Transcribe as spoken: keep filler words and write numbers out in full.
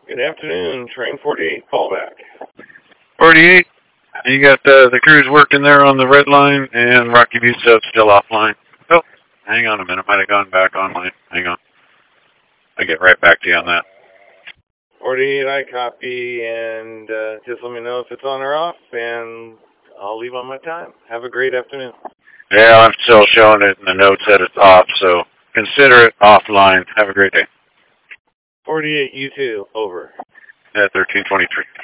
Good afternoon, train forty-eight, callback. forty-eight, you got uh, the crews working there on the red line, and Rocky Butte South still offline. Oh, hang on a minute, might have gone back online. Hang on. I'll get right back to you on that. forty-eight, I copy, and uh, just let me know if it's on or off, and I'll leave on my time. Have a great afternoon. Yeah, I'm still showing it in the notes that it's off, so consider it offline. Have a great day. forty-eight, you too, over. At thirteen twenty-three.